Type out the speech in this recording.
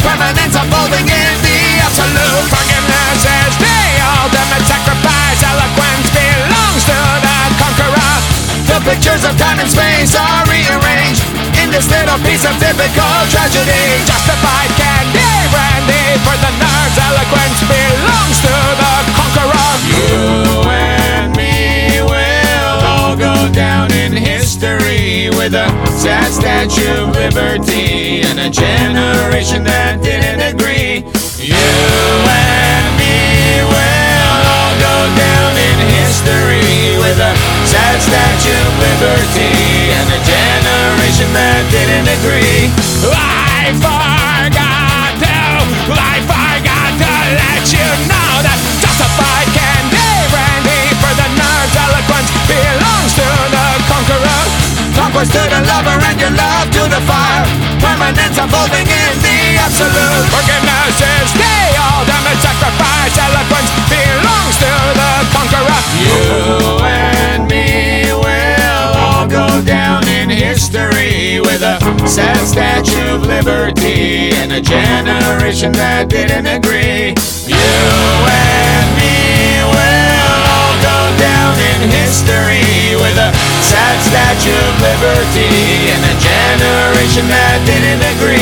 permanence unfolding in the absolute. Forgiveness is the ultimate sacrifice. Eloquence belongs to the conqueror. The pictures of time and space are rearranged in this little piece of typical tragedy. Justified candy brandy for the nerds. Eloquence belongs to the conqueror. You and me will all go down in history with a sad Statue of Liberty and a generation that didn't agree. You and me will all go down in history with a sad Statue of Liberty and a generation that didn't agree. I forgot to let you know that justified candy brandy for the nerds. Eloquence belongs to the conqueror. Conquest to the lover and your love to the fire. Permanence unfolding in the absolute. Forgiveness is the ultimate sacrifice. Eloquence belongs to the conqueror. You and me will all go down in history with a sad Statue of Liberty and a generation that didn't agree. You and me will all go down in history with a sad Statue of Liberty and a generation that didn't agree.